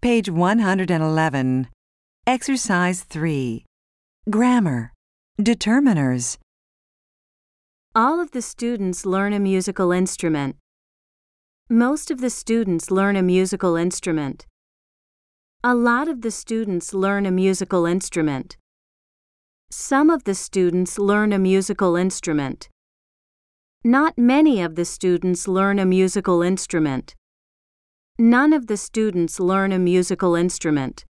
Page 111. Exercise 3. Grammar. Determiners. All of the students learn a musical instrument. Most of the students learn a musical instrument. A lot of the students learn a musical instrument. Some of the students learn a musical instrument. Not many of the students learn a musical instrument. None of the students learn a musical instrument.